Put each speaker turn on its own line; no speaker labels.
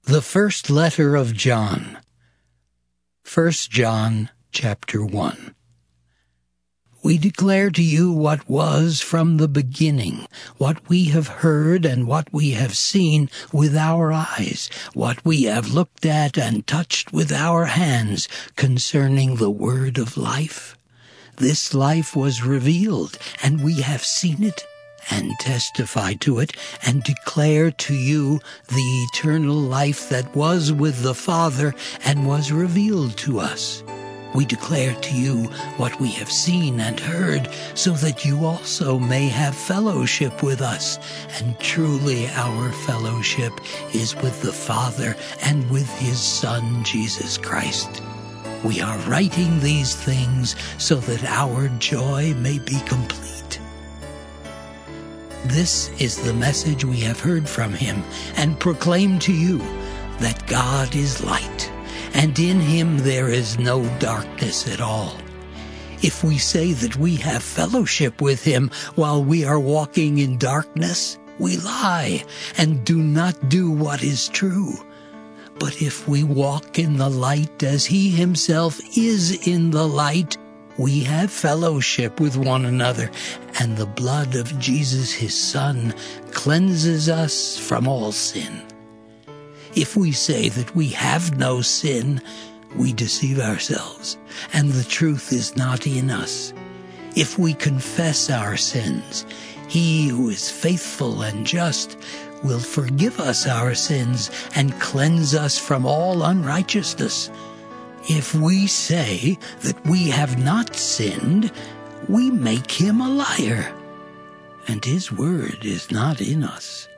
The first letter of John. 1 John chapter 1. We declare to you what was from the beginning, what we have heard and what we have seen with our eyes, what we have looked at and touched with our hands concerning the word of life. This life was revealed, and we have seen it and testify to it, and declare to you the eternal life that was with the Father and was revealed to us. We declare to you what we have seen and heard, so that you also may have fellowship with us. And truly our fellowship is with the Father and with His Son, Jesus Christ. We are writing these things so that our joy may be complete. This is the message we have heard from Him and proclaim to you, that God is light, and in Him there is no darkness at all. If we say that we have fellowship with Him while we are walking in darkness, we lie and do not do what is true. But if we walk in the light as He Himself is in the light, we have fellowship with one another, and the blood of Jesus His Son cleanses us from all sin. If we say that we have no sin, we deceive ourselves, and the truth is not in us. If we confess our sins, He who is faithful and just will forgive us our sins and cleanse us from all unrighteousness. If we say that we have not sinned, we make Him a liar, and His word is not in us.